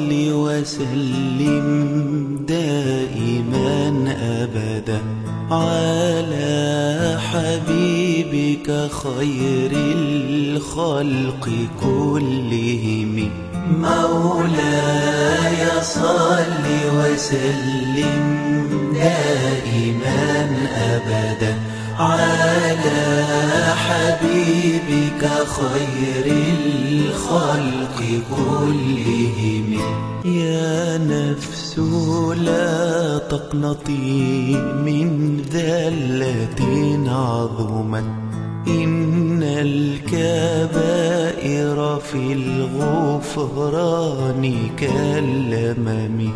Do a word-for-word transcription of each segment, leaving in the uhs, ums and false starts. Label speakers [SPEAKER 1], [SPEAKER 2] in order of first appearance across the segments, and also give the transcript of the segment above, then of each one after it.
[SPEAKER 1] وسلم دائما أبدا على حبيبك خير الخلق كلهم. مولاي صل وسلم دائما أبدا على حبيبك خير الخلق كلهم. يا نفس لا تقنطي من ذلة عظمت، إن الكبائر في الغفران كالأمم.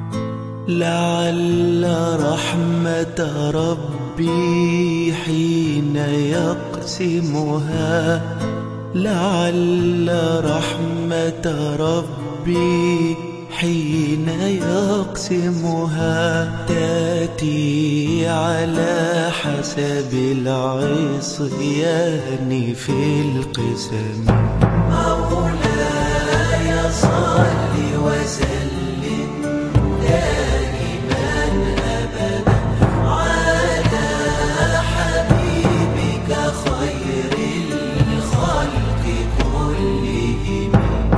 [SPEAKER 1] لعل رحمة ربي حين يقسمها، لعل رحمة ربي حين يقسمها تأتي على حسب العصيان في القسم. مولاي صل وسلم دائما أبدا على حبيبك خير الخلق كلهم.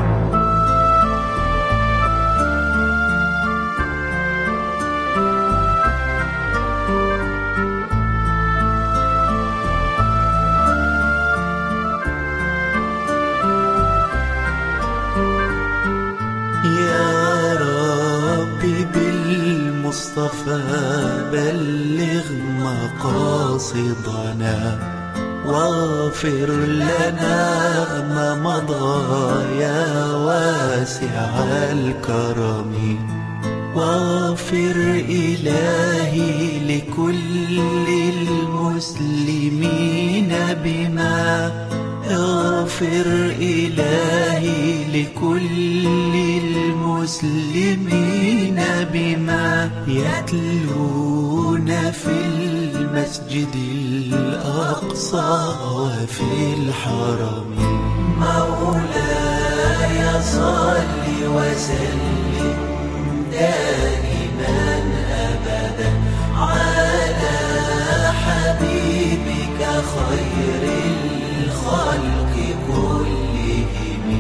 [SPEAKER 1] يا ربي بالمصطفى بلغ مقاصدنا، واغفر لنا ما مضى يا واسع الكرم. واغفر إلهي لكل المسلمين بما، اغفر إلهي لكل المسلمين بما يتلون في المسجد الأقصى وفي الحرم. مولاي صل وسلم دائما أبدا على حبيبك خير الخلق كلهم.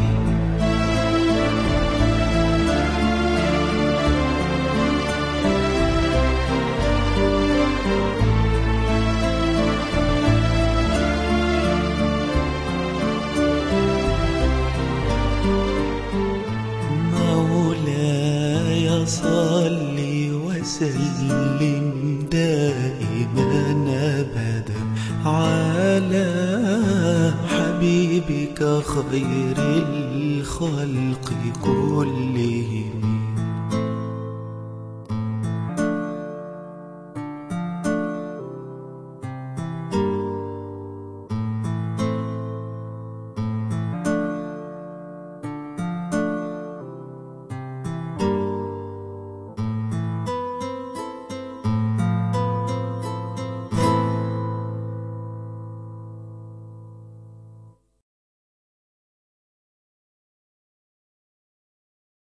[SPEAKER 1] مولاي صل وسلم دائما أبدا على حبيبك خير الخلق كلهم.